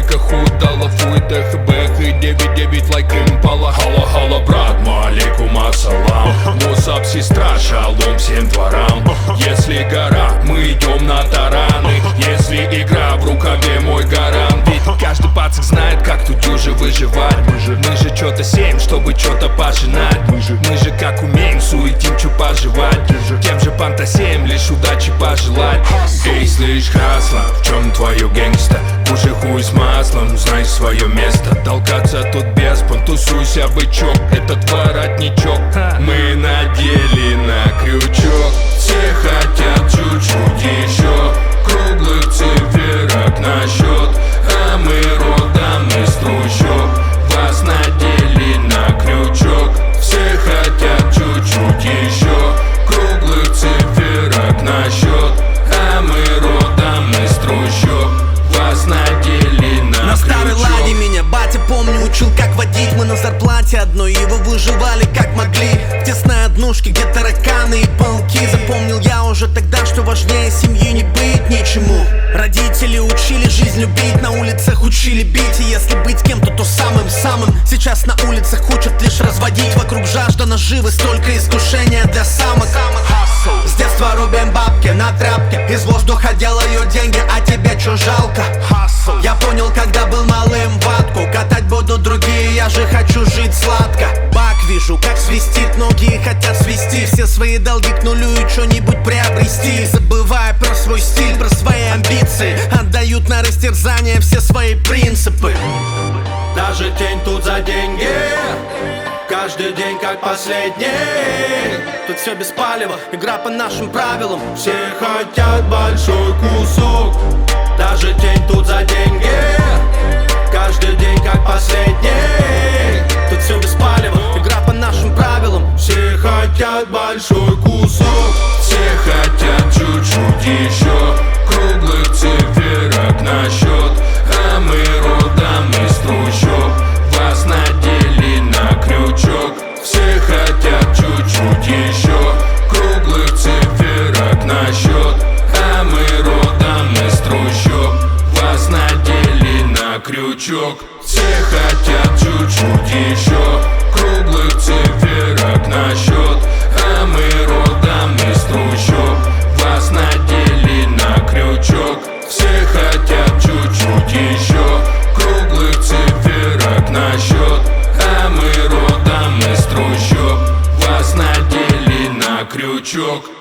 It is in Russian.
Маска худала, фуйтах, бэх и 9-9 лайк импала. Хала-хала, брат, малейкум ассалам. Мусаб, сестра, шалом всем дворам. Если гора, мы идем на тараны. Если игра, в рукаве мой гарант. Ведь каждый пацак знает, как тут уже выживать. Мы же чё-то сеем, чтобы чё-то пожинать. Мы же как умеем, суетим, чё пожевать. Тем же фантазиям лишь удачи пожелать. Эй, слышь, хасла, в чем твое гэнгста? Уже хуй с маслом, знай свое место. Толкаться тут беспон, тусуйся, бычок. Этот воротничок мы надели на крючок. Все хотят чуть-чуть еще круглых циферок на счет. А мы родом из трущоб, вас надели на крючок. Все хотят чуть-чуть еще круглых циферок на счет. А мы родом из трущоб, вас надели на крючок. На старой ладе меня батя, помню, учил, как водить. Мы на зарплате одной, его выживали как могли. В тесной однушке, где тараканы и пауки. Запомнил я уже тогда, что важнее семьи не быть ничему. Родители учили жизнь любить, на улицах учили бить. И если быть кем-то, то самым-самым. Сейчас на улицах учат лишь разводить. Вокруг жажда наживы, столько искушения для самок. С детства рубим бабки на тряпке, из воздуха делаю деньги, а тебе чё жалко? Я понял, когда был малым, ватку катать будут другие, я же хочу жить сладко. Бак вижу, как свистит, многие хотят свести все свои долги к нулю и что-нибудь приобрести. Забывая про свой стиль, про свои амбиции, отдают на растерзание все свои принципы. Даже тень тут за деньги, каждый день как последний. Тут все без палева, игра по нашим правилам. Все хотят большой кусок. Даже тень тут за деньги, каждый день как последний. Тут все без палева, игра по нашим правилам. Все хотят большой кусок. Все хотят чуть-чуть еще круглых циферок на счет. А мы родом из трущоб, вас надели на крючок. Все хотят чуть-чуть еще круглых циферок на счет. А мы родом из трущоб, вас надели на крючок. Все хотят чуть-чуть еще круглых циферок на счет. А мы родом из трущоб, вас надели на крючок. Все хотят чуть-чуть еще круглых циферок на счет. А мы родом из трущоб, вас надели на крючок.